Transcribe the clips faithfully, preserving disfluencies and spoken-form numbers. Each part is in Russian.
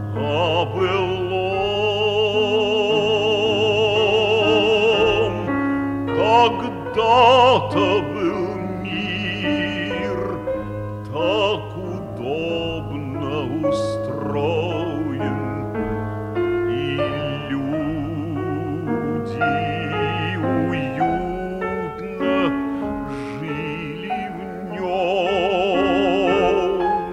о былом. Когда-то был мир так удобно устроен, и люди уютно жили в нем.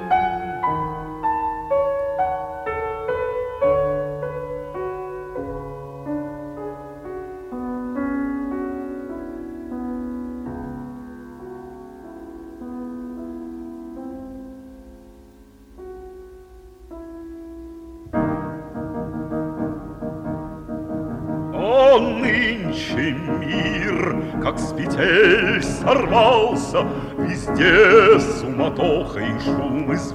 А нынче мир, как с петель сорвался, везде суматоха и шум и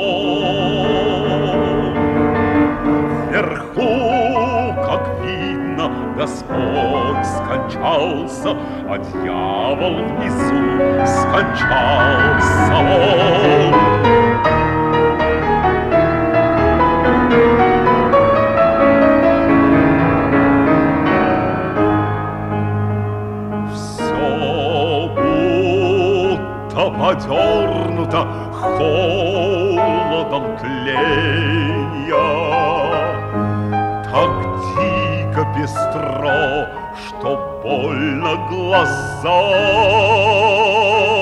звон. Вверху, как видно, Господь скончался, а дьявол внизу скончался он. Подернуто холодом тления, так дико пестро, что больно глазам.